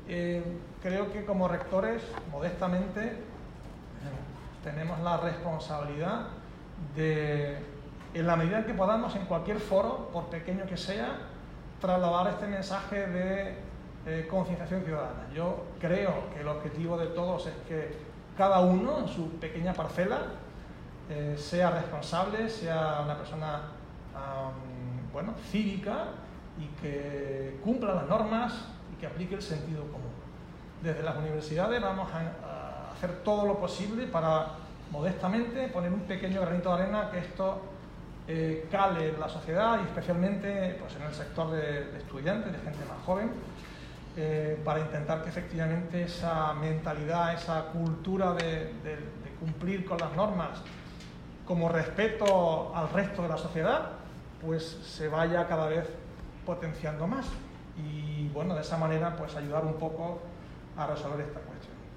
Creo que como rectores, modestamente, tenemos la responsabilidad de, en la medida en que podamos, en cualquier foro, por pequeño que sea, trasladar este mensaje de concienciación ciudadana. Yo creo que el objetivo de todos es que cada uno, en su pequeña parcela, sea responsable, sea una persona cívica y que cumpla las normas y que aplique el sentido común. Desde las universidades vamos a hacer todo lo posible para, modestamente, poner un pequeño granito de arena que esto cale en la sociedad y especialmente pues, en el sector de estudiantes, de gente más joven, para intentar que efectivamente esa mentalidad, esa cultura de cumplir con las normas como respeto al resto de la sociedad, pues se vaya cada vez potenciando más y bueno, de esa manera pues ayudar un poco a resolver esta cuestión.